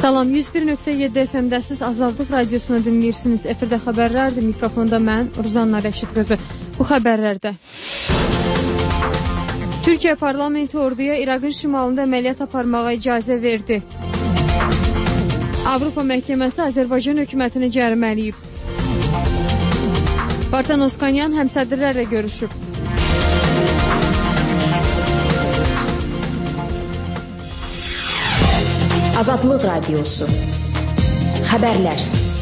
Salam, 101.7 FM-dəsiz Azadlıq Radiosunu dinləyirsiniz. Efirdə xəbərlərdir. Mikrofonda mən, Ruzanna Rəşid qızı. Bu xəbərlərdə Türkiyə parlamenti orduya İraqın şimalında əməliyyat aparmağa icazə verdi. Avropa məhkəməsi Azərbaycan hökumətini cərimələyib. Vartan-Oskanyan həmsədrlərlə görüşüb. Azadlıq Radiosu. Xəbərlər.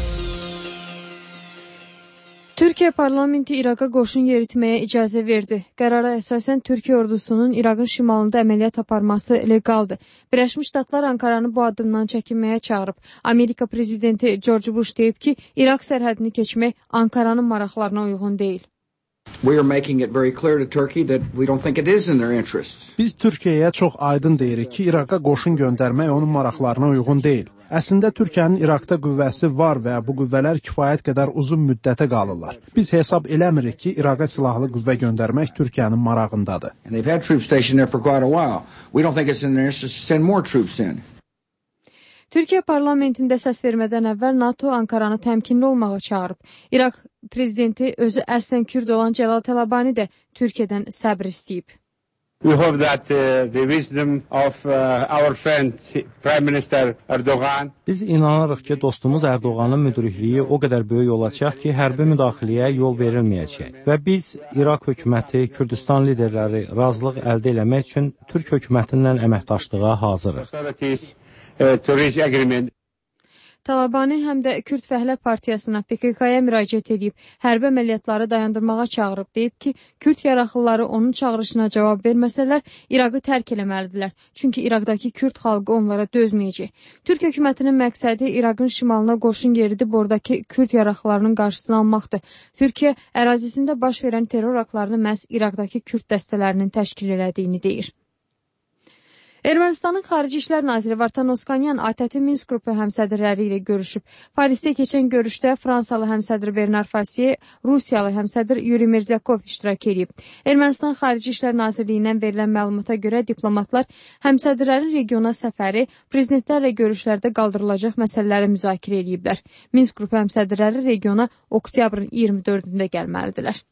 Türkiyə parlamenti İraqa qoşun yeritməyə icazə verdi. Qərara əsasən Türkiyə ordusunun İraqın şimalında əməliyyat aparması legaldır. Birləşmiş Ştatlar Ankaranı bu addımdan çəkinməyə çağırıb. Amerika prezidenti George Bush deyib ki, İraq sərhədini keçmək Ankaranın maraqlarına uyğun deyil. Biz Türkiyəyə çox aydın deyirik ki, İraqa qoşun göndərmək onun maraqlarına uyğun deyil. Əslində Türkiyənin İraqda qüvvəsi var və bu qüvvələr kifayət qədər uzun müddətə qalırlar. Biz hesab eləmirik ki, İraqa silahlı qüvvə göndərmək Türkiyənin marağındadır. Türkiyə parlamentində səs vermədən əvvəl NATO Ankaranı təmkinli olmağa çağırıb. İraq prezidenti özü əslən Kürd olan Cəlal Təlabani də Türkiyədən səbr istəyib. We hope that the wisdom of our friend Prime Minister Erdoğan. Biz inanırıq ki, dostumuz Erdoğanın müdrikliyi o qədər böyük olacaq ki, hərbi müdaxiləyə yol verilməyəcək. Və biz İraq hökuməti, Kürdistan liderləri razılıq əldə eləmək üçün Türk hökumətindən əməkdaşlığa hazırıq. Təlabani həm də Kürd Fəhlə Partiyasına, PKK-ya müraciət edib, hərbi əməliyyatları dayandırmağa çağırıb, deyib ki, Kürd yaraqlıları onun çağırışına cavab verməsələr, İraqı tərk eləməlidirlər. Çünki İraqdakı Kürd xalqı onlara dözməyəcək. Türk hökumətinin məqsədi İraqın şimalına qoşun yeridib, oradakı Kürd yaraqlılarının qarşısını almaqdır. Türkiyə ərazisində baş verən terror aktlarını məhz İraqdakı Kürd dəstələrinin təşkil elədiyini deyir. Ermənistanın Xarici İşlər naziri Vartan-Oskanyan ATƏT Minsk qrupu həmsədrləri ilə görüşüb. Parisdə keçən görüşdə Fransalı həmsədr Bernard Fasiye, Rusiyalı həmsədr Yuri Mirzakov iştirak edib. Ermənistan Xarici İşlər Nazirliyindən verilən məlumata görə diplomatlar həmsədrlərin regiona səfəri, prezidentlərlə görüşlərdə qaldırılacaq məsələləri müzakirə ediblər. Minsk qrupu həmsədrləri regiona oktyabrın 24-də gəlməlidirlər.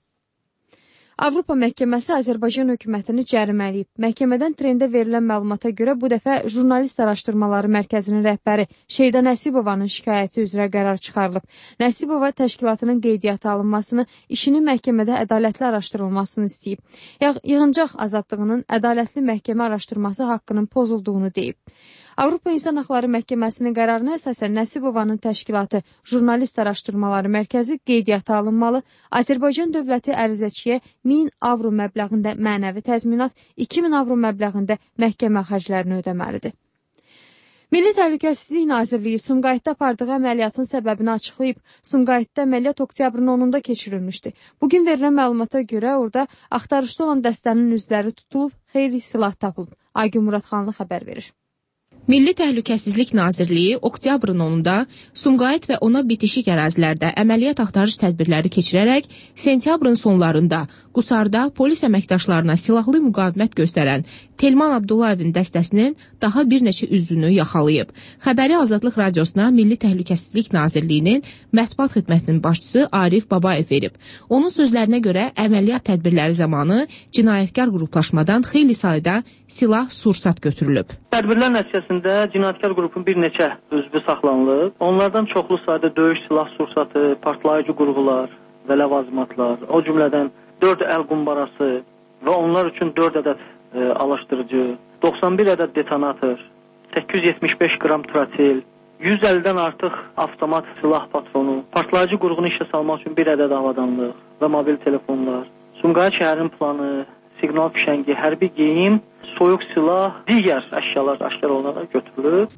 Avropa məhkəməsi Azərbaycan hökumətini cərimələyib. Məhkəmədən trendə verilən məlumata görə bu dəfə Jurnalist Araşdırmaları Mərkəzinin rəhbəri Şeyda Nəsibovanın şikayəti üzrə qərar çıxarılıb. Nəsibova təşkilatının qeydiyyata alınmasını, işinin məhkəmədə ədalətli araşdırılmasını istəyib. Yığıncaq azadlığının ədalətli məhkəmə araşdırması haqqının pozulduğunu deyib. Avropa İnsan Haqları Məhkəməsinin qərarına əsasən Nəsibovanın təşkilatı Jurnalist Araşdırmaları Mərkəzi qeydiyyata alınmalı, Azərbaycan dövləti ərizəçiyə 1000 avro məbləğində mənəvi təzminat, 2000 avro məbləğində məhkəmə xərclərini ödəməlidir. Milli Təhlükəsizlik Nazirliyi Sumqayıtda apardığı əməliyyatın səbəbini açıqlayıb. Sumqayıtda əməliyyat oktyabrın 10-da keçirilmişdi. Bugün verilən məlumata görə orada axtarışda olan dəstənin üzvləri tutulub, xeyli silah tapılıb. Aygün Muradxanlı xəbər verir. Milli Təhlükəsizlik Nazirliyi oktyabrın 10-da Sumqayıt və ona bitişik ərazilərdə əməliyyat axtarış tədbirləri keçirərək sentyabrın sonlarında Qusarda polis əməkdaşlarına silahlı müqavimət göstərən Telman Abdullayevin dəstəsinin daha bir neçə üzvünü yaxalayıb. Xəbəri Azadlıq Radiosuna Milli Təhlükəsizlik Nazirliyinin mətbuat xidmətinin başçısı Arif Babayev verib. Onun sözlərinə görə əməliyyat tədbirləri zamanı cinayətkar qruplaşmadan xeyli sayda silah sursat götürülüb. Tədbirlər nəticəsində cinayətkar qrupun bir neçə üzvü saxlanılıb. Onlardan çoxlu sayda döyüş silah sursatı, partlayıcı qurğular və ləvazimatlar, o cümlədən 4 əl qumbarası və onlar üçün 4 ədəd alışdırıcı, 91 ədəd detonator, 875 qram trotil, 150-dən artıq avtomat silah patronu, partlayıcı qurğunu işə salmaq üçün 1 ədəd avadanlıq və mobil telefonlar, Sumqayıt şəhərinin planı, siqnal fişəngi, hərbi geyim, soyuq silah, digər əşyalar aşkar olunaraq götürülüb.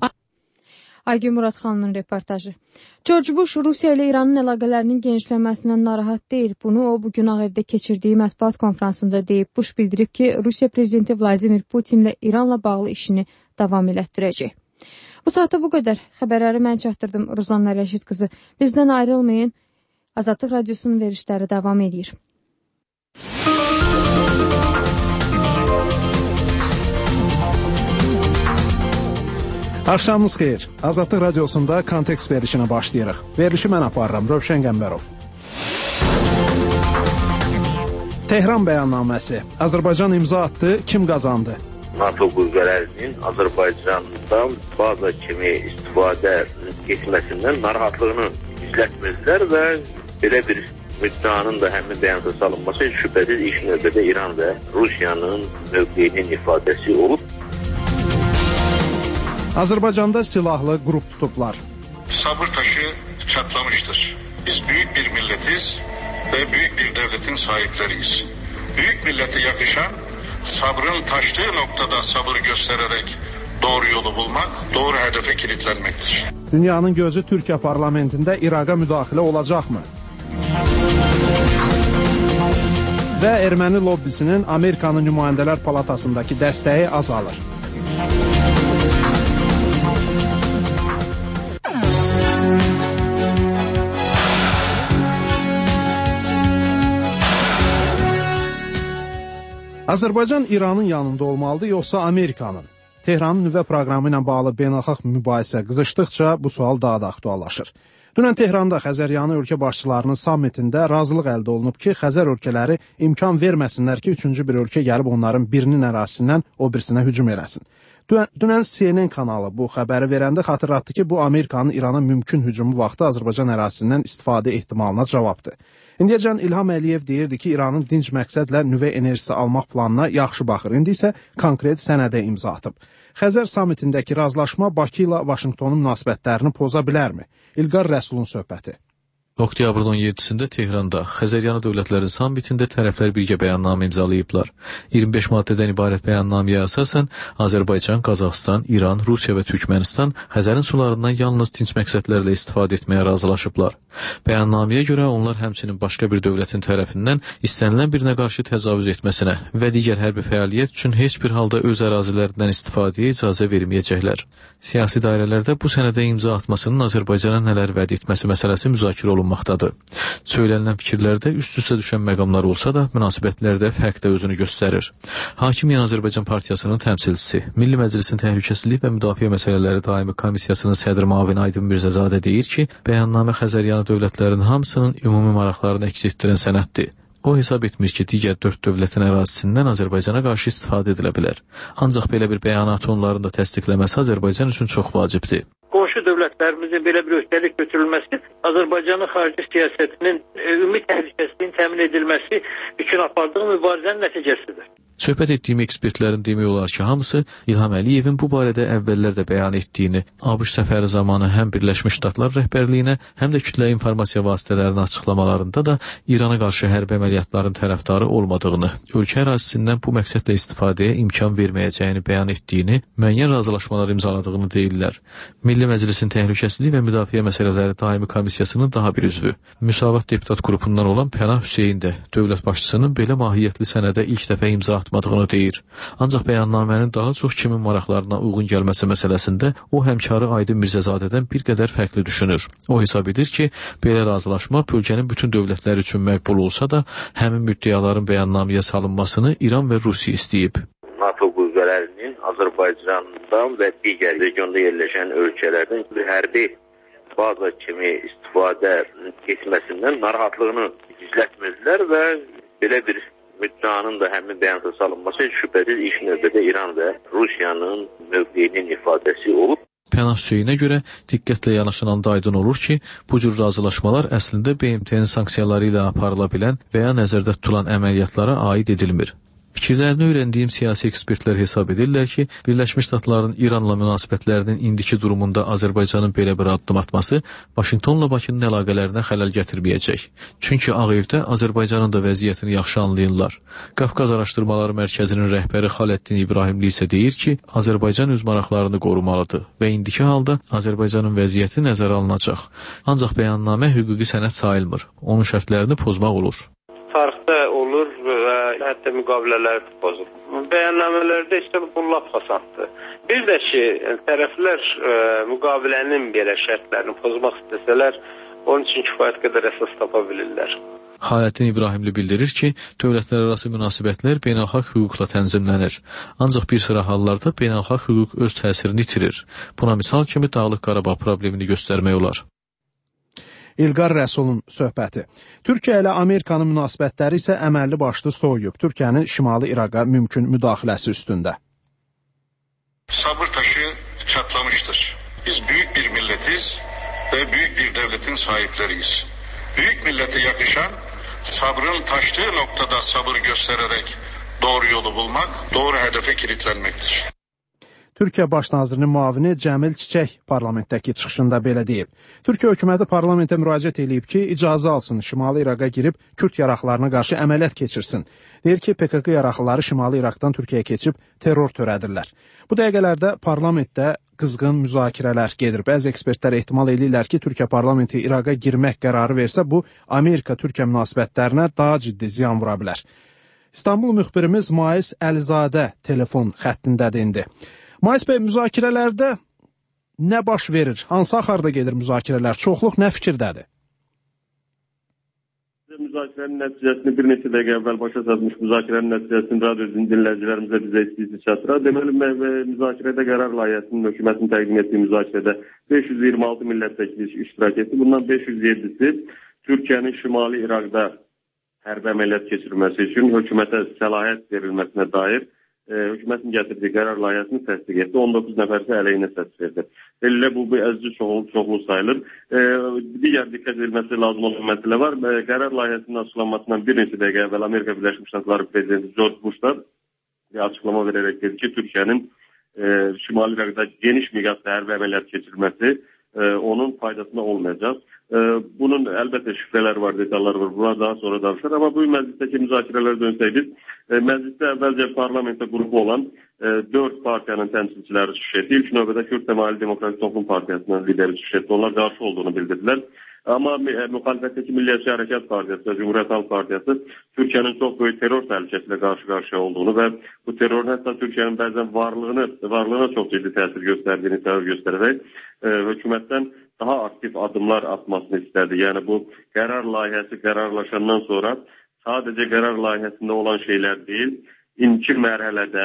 Aygün Muradxanlının reportajı. George Bush Rusiya ilə İranın əlaqələrinin genişlənməsindən narahat deyil. Bunu o bugün Ağ Evdə keçirdiyi mətbuat konfransında deyib. Bush bildirib ki, Rusiya prezidenti Vladimir Putinlə İranla bağlı işini davam elətdirəcək. Bu saatda bu qədər. Xəbərləri mən çatdırdım. Ruzanna Rəşid qızı. Bizdən ayrılmayın. Azadlıq Radiosunun verişləri davam edir. Axşamınız xeyir. Azadlıq radiosunda kontekst verilişinə başlayırıq. Verilişi mən aparıram, Rövşən Qəmbərov. Tehran bəyannaməsi. Azərbaycan imza atdı, kim qazandı? NATO qüvvələrinin Azərbaycandan baza kimi istifadə etməsindən narahatlığını gizlətmədilər və belə bir müddianın da həmin bəyanda salınması şübhəsiz ilk növbədə İran və Rusiyanın mövqeyinin ifadəsi olub. Azərbaycanda silahlı qrup tutublar. Sabır taşı çatlamıştır. Biz büyük bir milletiz ve büyük bir devletin sahipleriyiz. Büyük millete yakışan sabrın taştığı noktada sabır göstererek doğru yolu bulmak, doğru hedefe kilitlenmektir. Dünyanın gözü Türkiye parlamentində İraqa müdaxilə olacaqmı? Və erməni lobbisinin Amerikanın nümayəndələr palatasındakı dəstəyi azalır. Azərbaycan İranın yanında olmalıdır, yoxsa Amerikanın? Tehranın nüvə proqramı ilə bağlı beynəlxalq mübahisə qızışdıqca bu sual daha da aktuallaşır. Dünən Tehranda Xəzəryanı ölkə başçılarının sammitində razılıq əldə olunub ki, Xəzər ölkələri imkan verməsinlər ki, üçüncü bir ölkə gəlib onların birinin ərazisindən o birisinə hücum eləsin. Dünən CNN kanalı bu xəbəri verəndə xatırlatdı ki, bu Amerikanın İrana mümkün hücumu vaxtı Azərbaycan ərazisindən istifadə ehtimalına cavabdır. İndiyəcən İlham Əliyev deyirdi ki, İranın dinc məqsədlə nüvə enerjisi almaq planına yaxşı baxır. İndi isə konkret sənədə imza atıb. Xəzər sammitindəki razılaşma Bakı ilə Vaşinqtonun münasibətlərini poza bilərmi? İlqar Rəsulun söhbəti. Oktyabrın 17-sində Tehranda Xəzəryanı dövlətlərin sammitində tərəflər birgə bəyannamə imzalayıblar. 25 maddədən ibarət bəyannaməyə əsasən Azərbaycan, Qazaxıstan, İran, Rusiya və Türkmənistan Xəzərin sularından yalnız dinc məqsədlərlə istifadə etməyə razılaşıblar. Bəyannaməyə görə onlar həmçinin başqa bir dövlətin tərəfindən istənilən birinə qarşı təcavüz etməsinə və digər hərbi fəaliyyət üçün heç bir halda öz ərazilərindən istifadəyə icazə verməyəcəklər. Siyasi dairələrdə bu sənədə imza atmasının Azərbaycana nələr vəd etməsi məsələsi müzakirə olunmaqdadır. Söylənilən fikirlərdə üst-üstə düşən məqamlar olsa da, münasibətlərdə fərq də özünü göstərir. Hakimiyyət Azərbaycan Partiyasının təmsilçisi, Milli Məclisin Təhlükəsizlik və Müdafiə Məsələləri Daimi Komissiyasının sədr müavini Aydın Mirzəzadə deyir ki, bəyannamə Xəzəryanı dövlətlərinin hamısının ümumi maraqlarını əks etdirən sənəddir. O hesab etmiş ki, digər 4 dövlətin ərazisindən Azərbaycana qarşı istifadə edilə bilər. Ancaq belə bir bəyanatı onların da təsdiqləməsi Azərbaycan üçün çox vacibdir. Qonşu dövlətlərimizin belə bir öhdəlik götürülməsi Azərbaycanın xarici siyasətinin ümumi təhlükəsizliyinin təmin edilməsi üçün apardığı mübarizənin nəticəsidir. Söhbət etdiyim ekspertlərin demək olar ki, hamısı İlham Əliyevin bu barədə əvvəllər də bəyan etdiyini, ABŞ səfəri zamanı həm Birləşmiş Ştatlar rəhbərliyinə, həm də kütləvi informasiya vasitələrinin açıqlamalarında da İrana qarşı hərbi əməliyyatların tərəfdarı olmadığını, ölkə ərazisindən bu məqsədlə istifadəyə imkan verməyəcəyini bəyan etdiyini, müəyyən razılaşmalar imzaladığını deyirlər. Milli Məclisin Təhlükəsizlik və Müdafiə Məsələləri Daimi Komissiyasının daha bir üzvü, Müsavat deputat qrupundan olan Pənah Hüseyn də dövlət başçısının belə mahiyyətli sənədə ilk dəfə imza atmadığını deyir. Ancaq bəyannamənin daha çox kimin maraqlarına uyğun gəlməsi məsələsində o həmkarı Aydın Mirzəzadədən bir qədər fərqli düşünür. O hesab edir ki, belə razılaşma bölgənin bütün dövlətləri üçün məqbul olsa da, həmin müddəaların bəyannaməyə salınmasını İran və Rusiya istəyib. NATO qüvvələrinin Azərbaycandan və digər regionda yerləşən ölkələrdən bir hərbi baza kimi istifadə etməsindən narahatlığını gizlətmədilər və belə bir müddianın da həmin bəyanda salınması şübhəsiz ilk növbədə İran və Rusiyanın mövqeyinin ifadəsi olub. Pənah Hüseynə görə diqqətlə yanaşılanda aydın olur ki, bu cür razılaşmalar əslində BMT-nin sanksiyaları ilə aparıla bilən və ya nəzərdə tutulan əməliyyatlara aid edilmir. Fikirlərini öyrəndiyim siyasi ekspertlər hesab edirlər ki, Birləşmiş Ştatların İranla münasibətlərinin indiki durumunda Azərbaycanın belə bir addım atması Vaşinqtonla Bakının əlaqələrinə xələl gətirməyəcək. Çünki Ağ Evdə Azərbaycanın da vəziyyətini yaxşı anlayırlar. Qafqaz Araşdırmaları Mərkəzinin rəhbəri Xaləddin İbrahimli isə deyir ki, Azərbaycan öz maraqlarını qorumalıdır və indiki halda Azərbaycanın vəziyyəti nəzərə alınacaq. Ancaq bəyannamə hüquqi sənəd sayılmır. Onun şərtlərini pozmaq olur. Tarixdə olur və hətta müqavilələr pozulur. Bəyannamələrdə isə bu lap asandır. Bir də ki, tərəflər müqavilənin belə şərtlərini pozmaq istəsələr, onun üçün kifayət qədər əsas tapa bilirlər. Xaləddin İbrahimli bildirir ki, dövlətlərarası münasibətlər beynəlxalq hüquqla tənzimlənir. Ancaq bir sıra hallarda beynəlxalq hüquq öz təsirini itirir. Buna misal kimi Dağlıq Qarabağ problemini göstərmək olar. İlqar Rəsulun söhbəti. Türkiyə ilə Amerikanın münasibətləri isə əməlli başlı soyuyub. Türkiyənin Şimali İraqa mümkün müdaxiləsi üstündə. Sabır taşı çatlamıştır. Biz büyük bir milletiz ve büyük bir devletin sahipleriyiz. Büyük millete yakışan sabrın taştığı noktada sabır göstererek doğru yolu bulmak, doğru hedefe kilitlenmektir. Türkiyə Baş nazirinin müavini Cəmil Çiçək parlamentdəki çıxışında belə deyib. Türkiyə hökuməti parlamentə müraciət edib ki, icazə alsın Şimali İraqa girib Kürd yaraqlarına qarşı əməliyyat keçirsin. Deyir ki, PKK yaraqlıları Şimali İraqdan Türkiyəyə keçib terror törədirlər. Bu dəqiqələrdə parlamentdə qızğın müzakirələr gedir. Bəzi ekspertlər ehtimal edirlər ki, Türkiyə parlamenti İraqa girmək qərarı versə, bu Amerika-Türkiyə münasibətlərinə daha ciddi ziyan vura bilər. İstanbul müxbirimiz Mais Əlizadə telefon xəttindədir indi. Mais bəy, müzakirələrdə nə baş verir? Hansı axarda gedir müzakirələr? Çoxluq nə fikirdədir? Müzakirənin nəticəsini bir neçə dəqiqə əvvəl başa çatmış müzakirənin nəticəsini radyo dinləyicilərimizə bizə istəyiniz çatdırar. Deməli, müzakirədə qərar layihəsinin hökumətin təqdim etdiyi müzakirədə 526 millətdəkili iştirak etdi. Bundan 507-si Türkiyənin Şimali İraqda hərbi əməliyyat keçirilməsi üçün hökumətə səlahiyyət verilməsinə dair hökumətin gətirdiyi qərar layihəsini təsdiq etdi. 19 nəfər isə əleyhinə səs verdi. Elə bu əzici çoxlu sayılır. Digər diqqət edilməsi lazım olan məsələ var. Qərar layihəsinin açıqlanmasından bir neçə dəqiqə əvvəl Amerika Birləşmiş Ştatları prezidenti George Bush da bir açıqlama verərək dedi ki, Türkiyənin Şimali İraqda geniş miqyasda hərbi əməliyyat keçirilməsi onun faydasına olmayacaq. Bunun əlbəttə şifrələr var, detallar var. Bunlar daha sonra danışır. Amma bu məclisdəki müzakirələrə dönsək biz, məclisdə əvvəlcə parlamentdə qrupu olan 4 partiyanın təmsilçiləri çıxış etdi. İlk növbədə Kürd Təmayüllü Demokratik Toplum Partiyasının lideri çıxış etdi. Onlar qarşı olduğunu bildirdilər. Amma müxalifətdəki Milliyətçi Hərəkat Partiyası və Cumhuriyyət Halk Partiyası Türkiyənin çox böyük terror təhlükəsilə qarşı-qarşıya olduğunu və bu terrorun hətta Türkiyənin bəzən varlığına çox ciddi təsir göstərdiyini səbəb göstərərək hökumətdən daha aktiv adımlar atmasını istədi. Yəni bu qərar layihəsi qərarlaşandan sonra sadəcə qərar layihəsində olan şeylər deyil, indiki mərhələdə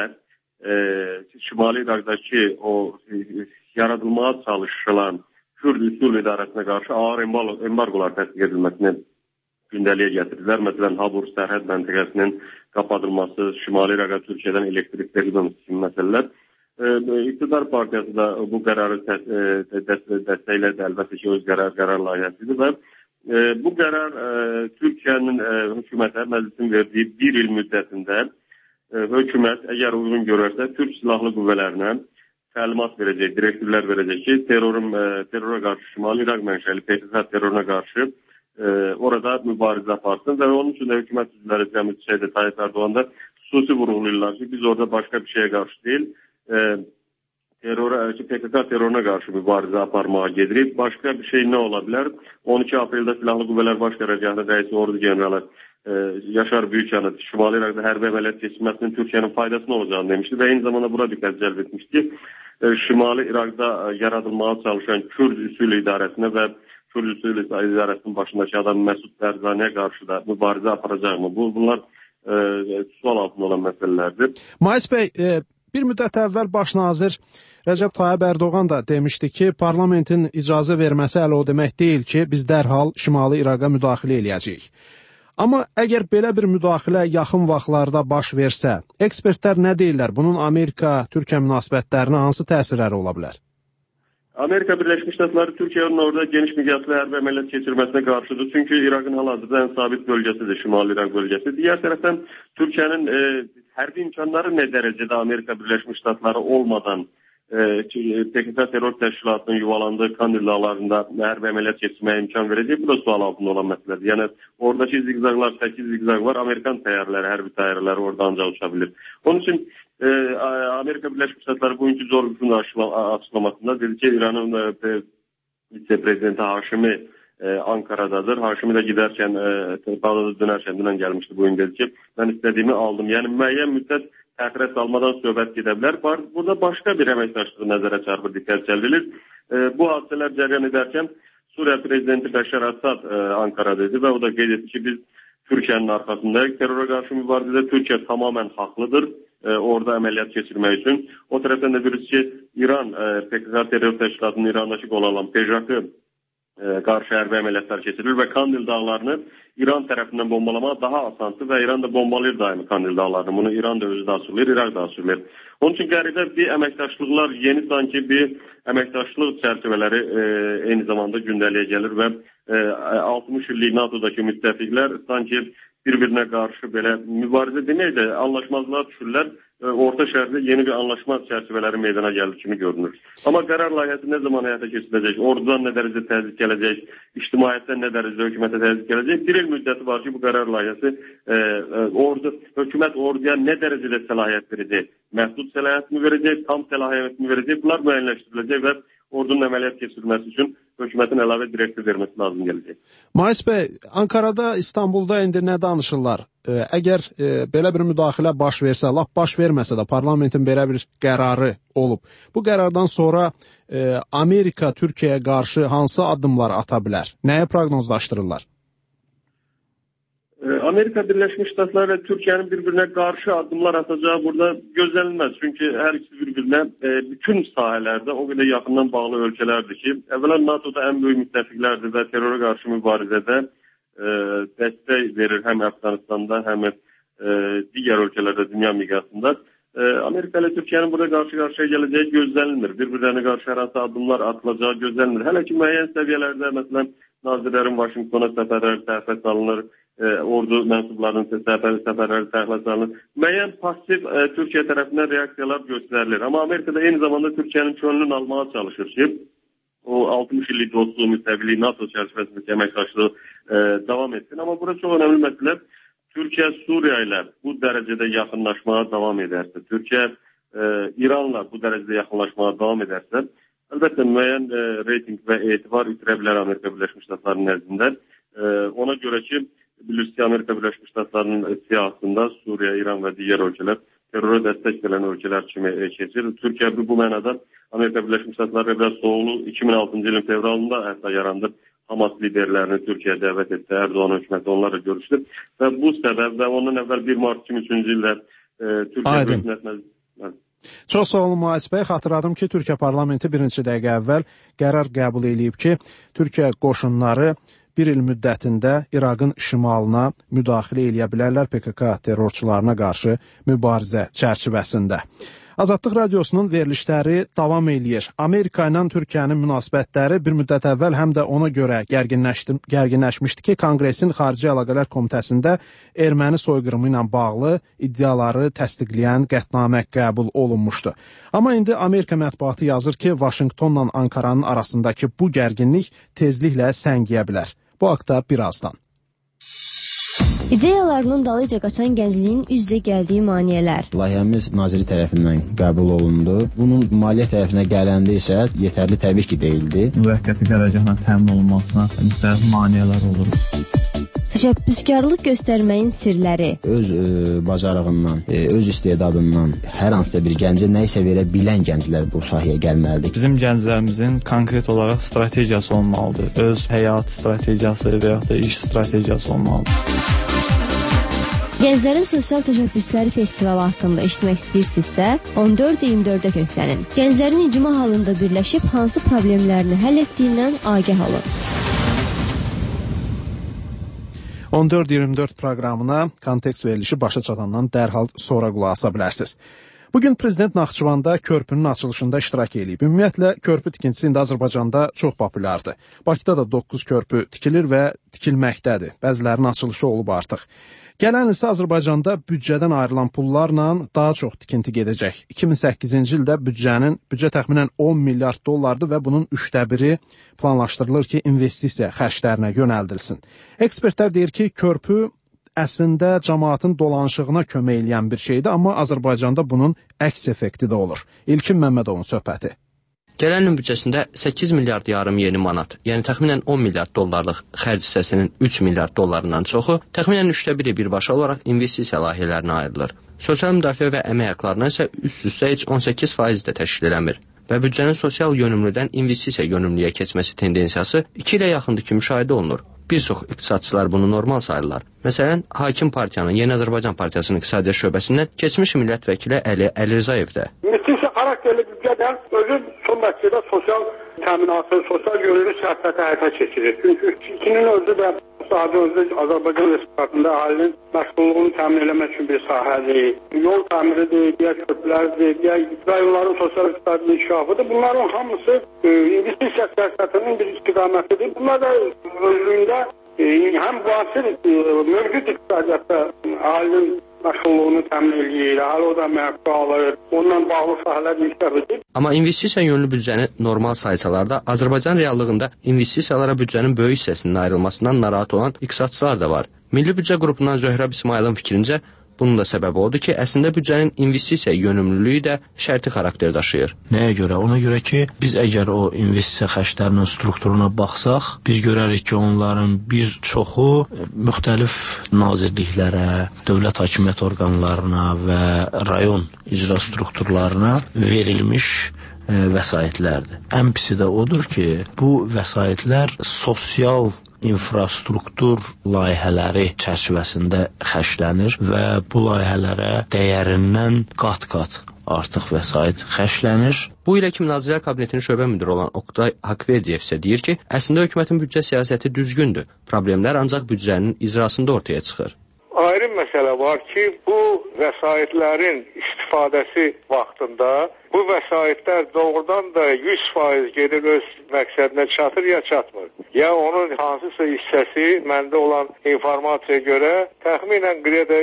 Şimali İraqdakı o yaradılmağa çalışılan Kürd üsul idarəsinə qarşı ağır embargolar tətbiq edilməsini gündəliyə gətirdilər. Məsələn, Habur sərhəd məntəqəsinin qapadılması, Şimali İraqa Türkiyədən elektrik verilməməsi kimi məsələlər. İqtidar partiyası da bu qərarı dəstəklədi, əlbəttə ki, öz qərar layihəsidir və bu qərar Türkiyənin hökumətə məclisin verdiyi bir il müddətində hökumət əgər uyğun görərsə Türk silahlı qüvvələrinə təlimat verəcək, direktivlər verəcək ki, terrora qarşı Şimali İraq mənşəli PKK terroruna qarşı orada mübarizə aparsın və onun üçün də hökumət üzvləri Cəmil Çiçək də Tayyip Erdoğan da xüsusi vurğulayırlar ki, biz orada başqa bir şeyə qarşı deyil, PKK terroruna qarşı mübarizə aparmağa gedirik. Başqa bir şey nə ola bilər? 12 apreldə Silahlı Qüvvələr Baş Qərargahının rəisi ordu generalı Yaşar Büyükyanı Şimali İraqda hərbi əməliyyat keçirməsinin Türkiyənin faydasına olacağını demişdi və eyni zamanda buna diqqət cəlb etmişdi ki, Şimali İraqda yaradılmağa çalışan Kürd üsul idarəsinə və Kürd üsul idarəsinin başındakı adam Məsud Bərzaniyə qarşı da mübarizə aparacaqmı? Bunlar sual altında olan məsələlərdir. Mais bəy, bir müddət əvvəl baş nazir Rəcəb Tayyip Erdoğan da demişdi ki, parlamentin icazə verməsi hələ o demək deyil ki, biz dərhal Şimali İraqa müdaxilə eləyəcəyik. Amma əgər belə bir müdaxilə yaxın vaxtlarda baş versə, ekspertlər nə deyirlər? Bunun Amerika-Türkiyə münasibətlərinə hansı təsirləri ola bilər? Amerika Birləşmiş Ştatları Türkiyənin orada geniş miqyaslı hərbi əməliyyat keçirməsinə qarşıdır. Çünki İraqın hal-hazırda ən sabit bölgəsidir, Şimali İraq bölgəsi. Digər tərəfdən Türkiyənin hərbi imkanları nə dərəcədə Amerika Birləşmiş Ştatları olmadan PKK terror təşkilatının yuvalandığı Kandil dağlarında hərbi əməliyyat keçirməyə imkan verəcək. Bu da sual altında olan məsələdir. Yəni oradakı ziqzaqlar, 8 ziqzaq var. Amerikan təyyarələri, hərbi təyyarələri orada ancaq uça bilir. Onun üçün Amerika Birləşmiş Ştatları bugünkü Zorgufun açıqlamasında dedi ki, İranın vitse-prezidenti Haşimi Ankara'dadır. Haşimi də gedərkən, Bağdada dönərkən dünən gəlmişdi. Bugün dedi ki, mən istədiyimi aldım. Yəni müəyyən müddət təxirət almadan söhbət gedə bilər. Burada başqa bir əməkdaşlığı nəzərə çarpır, diqqət cəlb edilir. Bu hadisələr cəryan edərkən Suriya prezidenti Bəşər Əsad Ankara'da idi və o da qeyd etdi ki, biz Türkiyənin arxasındayıq. Terrora qarşı mübarizədə Türkiyə tamamilə haqlıdır. Orada əməliyyat keçirmək üçün. O tərəfdən də bilirsiniz ki, İran PKK terror təşkilatının İrandakı qol alan PJK qarşı hərbi əməliyyatlar keçirilir və Kandil dağlarını İran tərəfindən bombalamaq daha asandır və İran da bombalayır daimi Kandil dağlarını. Bunu İran da özü də asırlayır, İraq da asırlayır. Onun üçün qəribə bir əməkdaşlıqlar, yeni sanki bir əməkdaşlıq çərçivələri eyni zamanda gündəliyə gəlir və 60 illik NATO'dakı müttəfiqlər sanki bir-birinə qarşı belə mübarizə demək də anlaşmazlığa düşürlər. Orta Şərqdə yeni bir anlaşma çərçivələri meydana gəlir kimi görünür. Amma qərar layihəsi nə zaman həyata keçiriləcək, ordudan nə dərəcədə təzyiq gələcək, ictimaiyyətdən nə dərəcədə hökumətə təzyiq gələcək, bir il müddəti var ki, bu qərar layihəsi hökumət orduya nə dərəcədə səlahiyyət verəcək, məhdud səlahiyyət mi verəcək, tam səlahiyyət mi verəcək, bunlar müəyyənləşdiriləcək və ordunun əməliyyat keçirilməsi üçün hökumətin əlavə direktiv verməsi lazım gələcək. Mais bəy, Ankarada, İstanbulda indi nə danışırlar? Əgər belə bir müdaxilə baş versə, lap baş verməsə də parlamentin belə bir qərarı olub. Bu qərardan sonra Amerika Türkiyəyə qarşı hansı addımlar ata bilər? Nəyə proqnozlaşdırırlar? Amerika Birləşmiş Ştatları və Türkiyənin bir-birinə qarşı addımlar atacağı burada gözlənilməz. Çünki hər ikisi bir-birinə bütün sahələrdə o qədər yaxından bağlı ölkələrdir ki, əvvələn NATO'da ən böyük müttəfiqlərdir və terrora qarşı mübarizədə dəstək verir həm Əfqanistanda, həm digər ölkələrdə dünya miqyasında. Amerika ilə Türkiyənin burada qarşı-qarşıya gələcəyi gözlənilmir. Bir-birlərinə qarşı hər hansı addımlar atılacağı gözlənilmir. Hələ ki, müəyyən səviyyələrdə, məsələn, nazirlərin Vaşinqtona səfərləri təxirə salınır, ordu mənsublarının səfərləri təxirə salınır. Müəyyən pasiv Türkiyə tərəfindən reaksiyalar göstərilir. Amma Amerikada eyni zamanda Türkiyənin könlünü almağa çalışır ki, o 60 illik dostluğu, müttəfiqliyi, NATO çərçivəsindəki əməkdaşlığı davam etsin. Amma burada çox önəmli məsələ Türkiyə Suriya ilə bu dərəcədə yaxınlaşmağa davam edərsə, Türkiyə İranla bu dərəcədə yaxınlaşmağa davam edərsə, əlbəttə müəyyən reyting və etibar itirə bilər Amerika Birləşmiş Ştatlarının nəzdində. Ona görə ki, bilirsiniz ki, Amerika Birləşmiş Ştatlarının siyasətində Suriya, İran və digər ölkələr terrora dəstək verən ölkələr kimi keçir. Türkiyə bu mənada Amerika Birləşmiş Ştatları və Soğulu 2006-cı ilin fevralında hətta yarandı. Hamas liderlərini Türkiyəyə dəvət etdi, Erdoğan hökuməti onlarla görüşdü və bu səbəb və ondan əvvəl 1 mart 2003-cü ildə Türkiyə hökumətlə... Çox sağ olun Mais bəy. Xatırladım ki, Türkiyə parlamenti bir neçə dəqiqə əvvəl qərar qəbul edib ki, Türkiyə qoşunları bir il müddətində İraqın şimalına müdaxilə edə bilərlər PKK terrorçularına qarşı mübarizə çərçivəsində. Azadlıq Radiosunun verilişləri davam eləyir. Amerika ilə Türkiyənin münasibətləri bir müddət əvvəl həm də ona görə gərginləşmişdi ki, Konqresin Xarici Əlaqələr Komitəsində erməni soyqırımı ilə bağlı iddiaları təsdiqləyən qətnamə qəbul olunmuşdu. Amma indi Amerika mətbuatı yazır ki, Vaşinqtonla Ankaranın arasındakı bu gərginlik tezliklə səngiyə bilər. Bu haqda birazdan. İdeyalarının dalıca qaçan gəncliyin üz-üzə gəldiyi maneələr. Layihəmiz naziri tərəfindən qəbul olundu. Bunun maliyyə tərəfinə gələndə isə yetərli təbii ki deyildi. Müvəqqəti qərargahla təmin olunmasına müxtəlif maneələr olur. Təşəbbüskarlıq göstərməyin sirləri. Öz bacarığından, öz istedadından hər hansısa bir gəncə nə isə verə bilən gənclər bu sahəyə gəlməlidir. Bizim gənclərimizin konkret olaraq strategiyası olmalıdır. Öz həyat strategiyası və yaxud da iş strategiyası olmalıdır. Gənclərin sosial təşəbbüsləri festivalı haqqında eşitmək istəyirsinizsə, 14-24-də köklənin. Gənclərin icma halında birləşib hansı problemlərini həll etdiyindən agah olun. 14-24 proqramına kontekst verilişi başa çatandan dərhal sonra qulaq asa bilərsiniz. Bugün Prezident Naxçıvanda körpünün açılışında iştirak edib. Ümumiyyətlə, körpü tikintisi indi Azərbaycanda çox populyardır. Bakıda da 9 körpü tikilir və tikilməkdədir. Bəzilərinin açılışı olub artıq. Gələn ilsə Azərbaycanda büdcədən ayrılan pullarla daha çox tikinti gedəcək. 2008-ci ildə büdcə təxminən 10 milyard dollardır və bunun 1/3 planlaşdırılır ki, investisiya xərclərinə yönəldilsin. Ekspertlər deyir ki, körpü əslində cəmaatın dolanışığına kömək edən bir şeydir, amma Azərbaycanda bunun əks effekti də olur. İlkin Məmmədovun söhbəti. Gələn ilin büdcəsində 8 milyard yarım yeni manat, yəni təxminən 10 milyard dollarlıq xərc hissəsinin 3 milyard dollarından çoxu, təxminən 1/3 birbaşa olaraq investisiya layihələrinə ayrılır. Sosial müdafiə və əmək haqlarına isə üst-üstə heç 18% də təşkil eləmir və büdcənin sosial yönümlüdən investisiya yönümlüyə keçməsi tendensiyası 2 ilə yaxındır ki, müşahidə olunur. Bir çox iqtisadçılar bunu normal sayırlar. Məsələn, hakim partiyanın, Yeni Azərbaycan Partiyasının iqtisadiyyat şöbəsindən keçmiş millət vəkili Əli Rzayev də. İnvestisiya xarakterli büdcədən özü son nəticədə sosial təminatı, sosial yönlü siyasəti həyata keçirir. Çünki ikinin özü də sahədə özü Azərbaycan Respublikasında əhalinin məşğulluğunu təmin etmək üçün bir sahədir. Yol təmiridir, digər köprülərdir, digər rayonların sosial iqtisadi inkişafıdır. Bunların hamısı investisiya siyasətinin bir istiqamətidir. Bunlar da özlüyündə həm müasir mövcud iqtisadiyyatda əhalinin məşğulluğunu təmin edir, əhali o da məhəbbə alır, onunla bağlı sahələr inkişaf edir. Amma investisiya yönlü büdcəni normal saysalar da, Azərbaycan reallığında investisiyalara büdcənin böyük hissəsinin ayrılmasından narahat olan iqtisadçılar da var. Milli Büdcə qrupundan Zöhrəb İsmailin fikrincə, bunun da səbəbi odur ki, əslində büdcənin investisiya yönümlülüyü də şərti xarakter daşıyır. Nəyə görə? Ona görə ki, biz əgər o investisiya xərclərinin strukturuna baxsaq, biz görərik ki, onların bir çoxu müxtəlif nazirliklərə, dövlət hakimiyyət orqanlarına və rayon icra strukturlarına verilmiş vəsaitlərdir. Ən pisi də odur ki, bu vəsaitlər sosial infrastruktur layihələri çərçivəsində xərclənir və bu layihələrə dəyərindən qat-qat artıq vəsait xərclənir. Bu ilə ki, Nazirlər Kabinetinin şöbə müdiri olan Oqtay Haqverdiyev isə deyir ki, əslində hökumətin büdcə siyasəti düzgündür. Problemlər ancaq büdcənin icrasında ortaya çıxır. Ayrı məsələ var ki, bu vəsaitlərin istifadəsi vaxtında bu vəsaitlər doğrudan da 100% gedir öz məqsədinə çatır ya çatmır. Ya onun hansısa hissəsi məndə olan informasiya görə təxminən qreda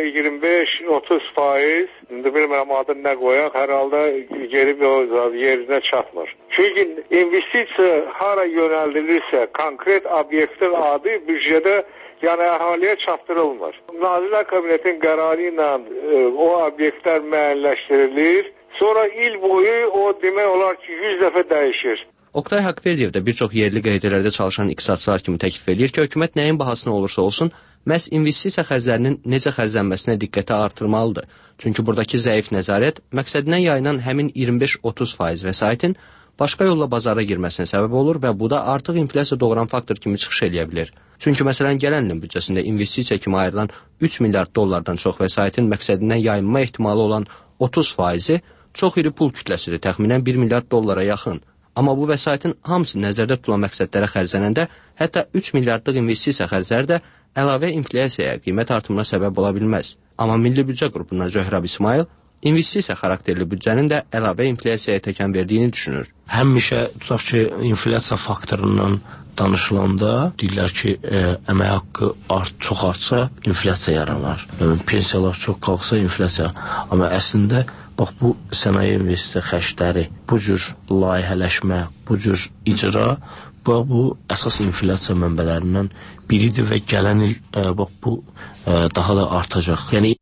25-30%, indi bilmirəm adını nə qoyaq, hər halda gelib o yerinə çatmır. Çünki investisiya hara yönəldilirsə, konkret obyektin adı büdcədə yəni əhaliyə çatdırılmır. Nazirlər Kabinetinin qərarı ilə o obyektlər müəyyənləşdirilir. Sonra il boyu o demək olar ki 100 dəfə dəyişir. Oqtay Haqverdiyev də bir çox yerli qəzetlərdə çalışan iqtisadçılar kimi təklif edir ki, hökumət nəyin bahasına olursa olsun, məhz investisiya xərclərinin necə xərclənməsinə diqqəti artırmalıdır. Çünki buradakı zəif nəzarət məqsədinə yayılan həmin 25-30% vəsaitin başqa yolla bazara girməsinə səbəb olur və bu da artıq inflyasiya doğuran faktor kimi çıxış eləyə bilər. Çünki məsələn gələn ilin büdcəsində investisiya kimi ayrılan 3 milyard dollardan çox vəsaitin məqsədindən yayınma ehtimalı olan 30%-i çox iri pul kütləsidir, təxminən 1 milyard dollara yaxın. Amma bu vəsaitin hamısı nəzərdə tutulan məqsədlərə xərclənəndə hətta 3 milyardlıq investisiya xərcləri də əlavə inflyasiyaya, qiymət artımına səbəb ola bilməz. Amma Milli Büdcə qrupundan Zöhrəb İsmail investisiya xarakterli büdcənin də əlavə inflyasiyaya təkan verdiyini düşünür. Həmişə tutaq ki, inflyasiya faktorundan danışılanda deyirlər ki, əmək haqqı çox artsa, inflyasiya yaranar. Pensiyalar çox qalxsa, inflyasiya. Amma əslində, bax, bu sənaye investisiya xərcləri, bu cür layihələşmə, bu cür icra, bu əsas inflyasiya mənbələrindən biridir və gələn il bu daha da artacaq. Yəni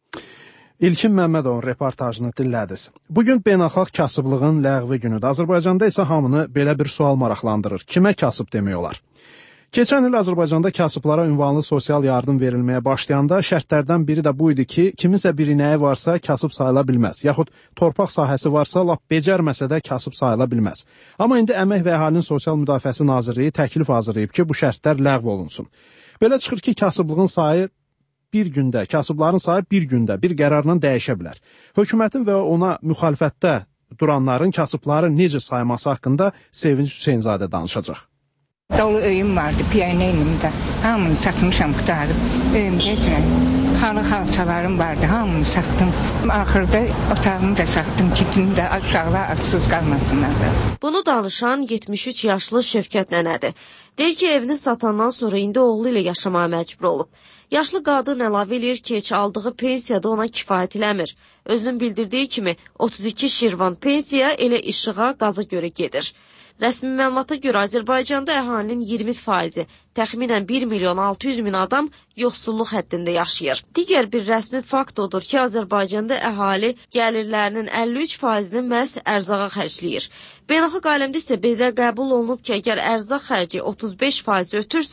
İlkin Məmmədovun reportajını dinlədiniz. Bugün beynəlxalq kasıblığın ləğvi günüdür. Azərbaycanda isə hamını belə bir sual maraqlandırır. Kimə kasıb demək olar? Keçən il Azərbaycanda kasıblara ünvanlı sosial yardım verilməyə başlayanda şərtlərdən biri də bu idi ki, kiminsə bir inəyi varsa kasıb sayıla bilməz, yaxud torpaq sahəsi varsa lap becərməsə də kasıb sayıla bilməz. Amma indi Əmək və Əhalinin Sosial Müdafiəsi Nazirliyi təklif hazırlayıb ki, bu şərtlər ləğv olunsun. Belə çıxır ki, kasıblığın sayı kasıbların sayı bir gündə, bir qərarla dəyişə bilər. Hökumətin və ona müxalifətdə duranların kasıbları necə sayması haqqında Sevinç Hüseynzadə danışacaq. Dolu öyüm vardı piyayın elimdə. Hamını satmışam, qutarıb. Öyümdə üçün xalçalarım vardı, hamını satdım. Axırda otağımı da satdım, kitimi də uşaqlar açsız qalmasınlar da. Bunu danışan 73 yaşlı Şövkət nənədir. Deyir ki, evini satandan sonra indi oğlu ilə yaşamağa məcbur olub. Yaşlı qadın əlavə edir ki, heç aldığı pensiyada ona kifayət eləmir. Özünün bildirdiyi kimi 32 şirvan pensiya elə işığa, qaza görə gedir. Rəsmi məlumata görə Azərbaycanda əhalinin 20%, təxminən 1 milyon 600 min adam yoxsulluq həddində yaşayır. Digər bir rəsmi fakt odur ki, Azərbaycanda əhali gəlirlərinin 53%-ni məhz ərzağa xərcləyir. Beynəlxalq aləmdə isə belə qəbul olunub ki, əgər ərzaq xərci 35% ötürsə,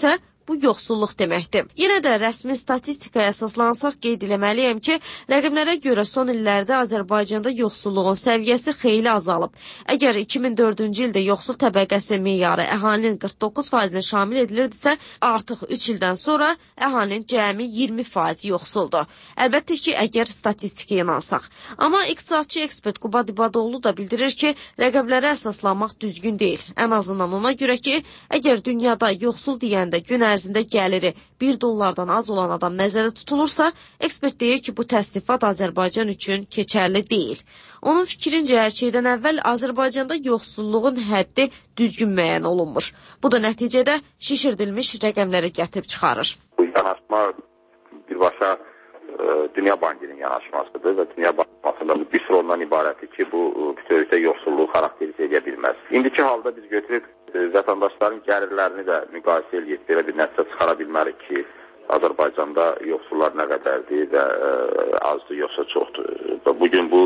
bu yoxsulluq deməkdir. Yenə də rəsmi statistikaya əsaslansaq qeyd eləməliyəm ki, rəqəmlərə görə son illərdə Azərbaycanda yoxsulluğun səviyyəsi xeyli azalıb. Əgər 2004-cü ildə yoxsul təbəqəsi meyarı əhalinin 49%-ni şamil edilirdisə, artıq 3 ildən sonra əhalinin cəmi 20% yoxsuldur. Əlbəttə ki, əgər statistikaya inansaq. Amma iqtisadçı ekspert Quba Dibadoğlu da bildirir ki, rəqəmlərə əsaslanmaq düzgün deyil. Ən azından ona görə ki, əgər dünyada yoxsul deyəndə gün ərzində gəliri $1 az olan adam nəzərdə tutulursa, ekspert deyir ki, bu təsnifat Azərbaycan üçün keçərli deyil. Onun fikrincə, hər şeydən əvvəl Azərbaycanda yoxsulluğun həddi düzgün müəyyən olunmur. Bu da nəticədə şişirdilmiş rəqəmləri gətirib çıxarır. Bu yanaşma birbaşa Dünya Bankının yanaşmasıdır və Dünya Bankasında bir sıra ondan ibarətdir ki, bu bütövlükdə yoxsulluğu xarakterizə edə bilməz. İndiki halda biz götürüb vətəndaşların gəlirlərini də müqayisə edib belə bir nəticə çıxara bilmərik ki, Azərbaycanda yoxsullar nə qədərdir və azdır yoxsa çoxdur. Bugün bu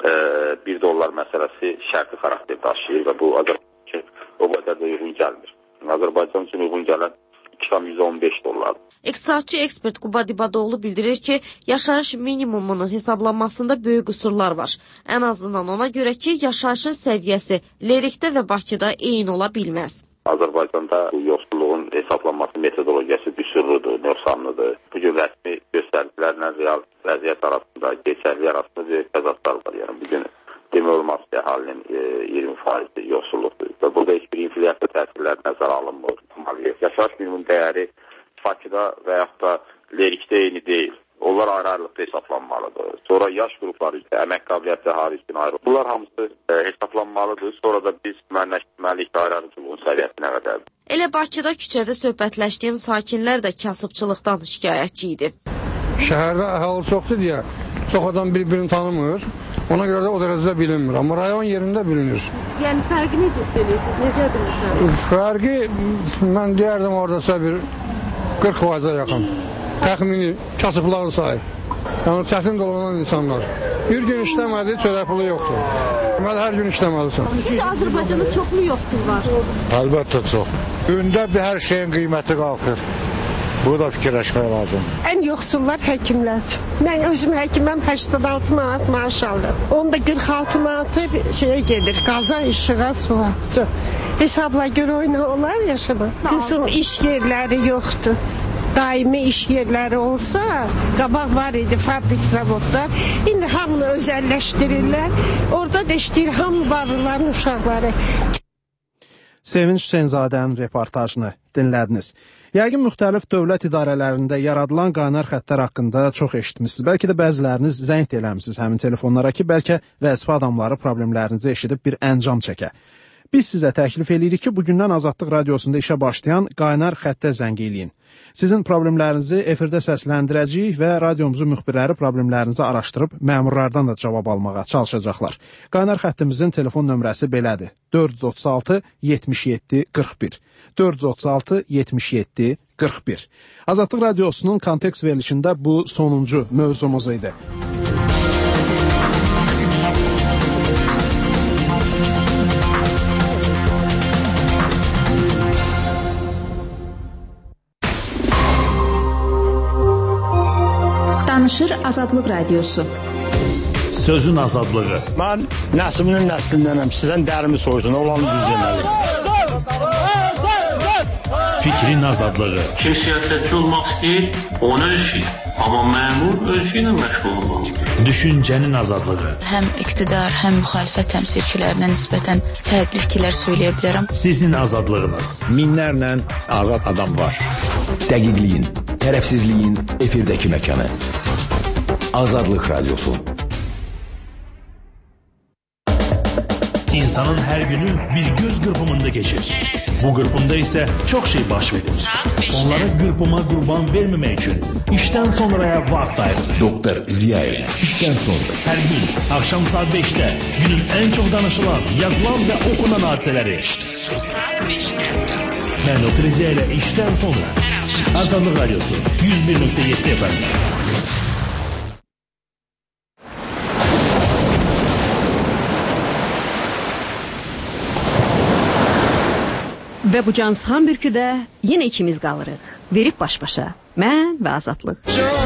$1 məsələsi şərti xarakter daşıyır və bu Azərbaycan üçün o qədər də uyğun gəlmir. Azərbaycan üçün uyğun gələn $2,15. İqtisadçı ekspert Quba Dibadoğlu bildirir ki, yaşayış minimumunun hesablanmasında böyük qüsurlar var. Ən azından ona görə ki, yaşayışın səviyyəsi Lerikdə və Bakıda eyni ola bilməz. Azərbaycanda yoxsulluğun hesablanması metodologiyası düsturludur, nöqsanlıdır. Bugün rəsmi göstəricilərlə real vəziyyət arasında, keçərli arasında böyük təzadlar var. Yəni bugün demək olmaz ki, əhalinin 20% yoxsulluqdur. Və burada heç bir inflyasiya təsirləri nəzərə alınmır. Yaşayış minimum dəyəri Bakıda və yaxud da Lerikdə eyni deyil. Onlar ayrı-ayrılıqda hesablanmalıdır. Sonra yaş qrupları üçün, əmək qabiliyyətli əhali üçün ayrı. Bunlar hamısı hesablanmalıdır. Sonra da biz müəyyənləşdirməliyik ki, ayrı-ayrılıqlığın səviyyəsinə qədərdir. Elə Bakıda küçədə söhbətləşdiyim sakinlər də kasıbçılıqdan şikayətçi idi. Şəhərdə əhali çoxdur deyə çox adam bir-birini tanımır. Ona görə də o dərəcədə bilinmir. Amma rayon yerində bilinir. Yəni fərqi necə hissedirsiniz? Necə bilirsiniz? Fərqi mən deyərdim oradasa bir 40%-a yaxın. Təxmini kasıbların sayı. Yəni çətin dolanan insanlar. Bir gün işləmədi, çörək pulu yoxdur. Deməli, hər gün işləməlisin. Sizcə Azərbaycanda çoxmu yoxsul var? Əlbəttə çox. Gündə bir hər şeyin qiyməti qalxır. Bu da fikirləşmək lazım. Ən yoxsullar həkimlərdir. Mən özüm həkiməm, 86 manat maaş alıram. Onda 46 manatı şeyə gedir, qaza, işığa, suğa. Hesabla görə oyna olar yaşamaq. Qızım iş yerləri yoxdur. Daimi iş yerləri olsa, qabaq var idi fabrik, zavodlar. İndi hamını özəlləşdirirlər. Orada da işləyir hamı varlıların uşaqları. Sevinç Hüseynzadənin reportajını dinlədiniz. Yəqin müxtəlif dövlət idarələrində yaradılan qaynar xəttlər haqqında çox eşitmişsiniz. Bəlkə də bəziləriniz zəng eləmisiniz həmin telefonlara ki, bəlkə vəzifə adamları problemlərinizi eşidib bir əncam çəkə. Biz sizə təklif edirik ki, bugündən Azadlıq Radiosunda işə başlayan qaynar xəttə zəng eləyin. Sizin problemlərinizi efirdə səsləndirəcəyik və radiomuzu müxbirləri problemlərinizi araşdırıb məmurlardan da cavab almağa çalışacaqlar. Qaynar xəttimizin telefon nömrəsi belədir. 436-77-41. 436-77-41. Azadlıq Radiosunun kontekst verilişində bu sonuncu mövzumuz idi. Danışır Azadlıq Radiosu. Sözün azadlığı. Mən nəslinin nəslindənəm. Sizdən dərimi soysun, olanı düz deməli. Fikrin azadlığı. Kim siyasətçi olmaq istəyir, onun öz işi. Amma məmur öz işi ilə məşğul olmalıdır. Düşüncənin azadlığı. Həm iqtidar, həm müxalifət təmsilçilərinə nisbətən fərqli fikirlər söyləyə bilərəm. Sizin azadlığınız. Minlərlə azad adam var. Dəqiqliyin, tərəfsizliyin efirdəki məkanı. Azadlıq Radiosu. İnsanın hər günü bir göz qırpımında keçir. Bu qırpımda isə çox şey baş verir. Onları qırpıma qurban verməmək üçün işdən sonraya vaxt ayırır. Doktor Ziyaev, işdən sonra. Hər gün axşam saat 5-də günün ən çox danışılan, yazılan və okunan hadisələri. Mən Doktor Ziyaev işdən sonra. Azadlıq Radiosu 101.7 FM. Və bu cansıxan bürküdə yenə ikimiz qalırıq. verib baş-başa. Mən və Azadlıq.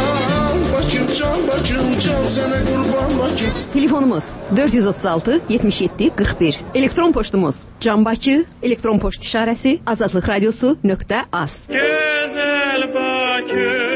Telefonumuz 436 77 41. Elektron poçtumuz canbakı, elektron poçt işarəsi azadlıqradiosu.az. Gözəl Bakı